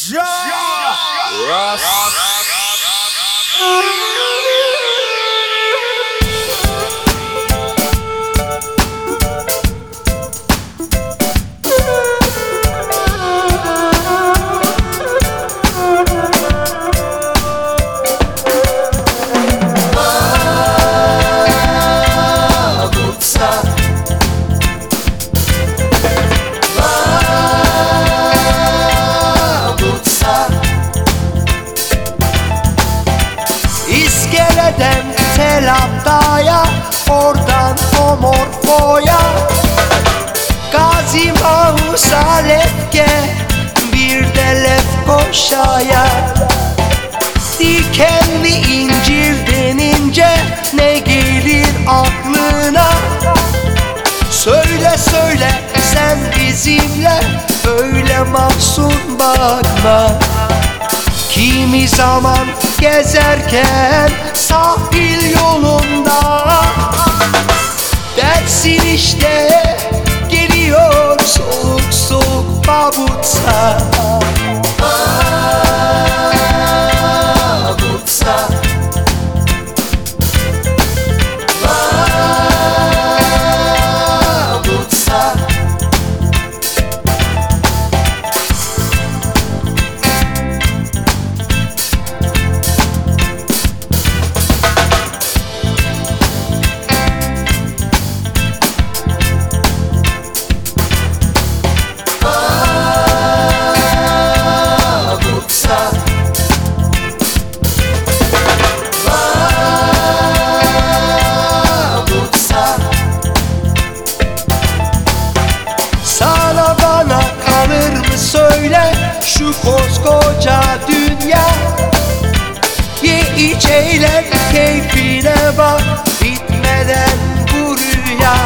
İskeleden Tel Avda'ya, oradan Pomorfo'ya, Gazi Mahmut Alep'e, bir de Lefkoşa'ya. Dikenli incir denince ne gelir aklına? Söyle söyle sen bizimle öyle mahzun bakma. Kimi zaman gezerken sahil yolunda dersin işte geliyor soğuk soğuk babutsa. Babutsa, babutsa. Sana bana kalır mı söyle şu koskoca dünya? Ye iç eğlen keyfine bak bitmeden bu rüya.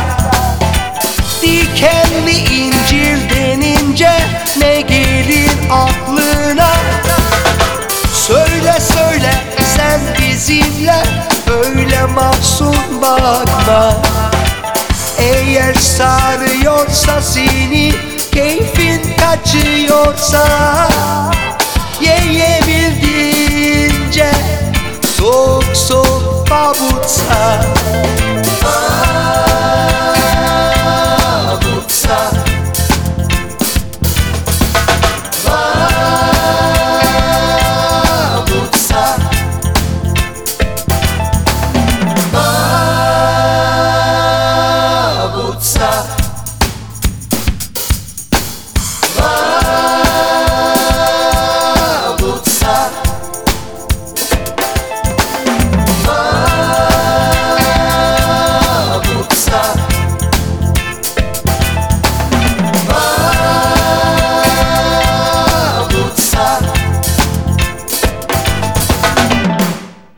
Dikenli incir denince ne gelir aklına? Söyle söyle sen bizimle öyle mahzun bakma. Eğer sarıyorsa seni, keyfin kaçıyorsa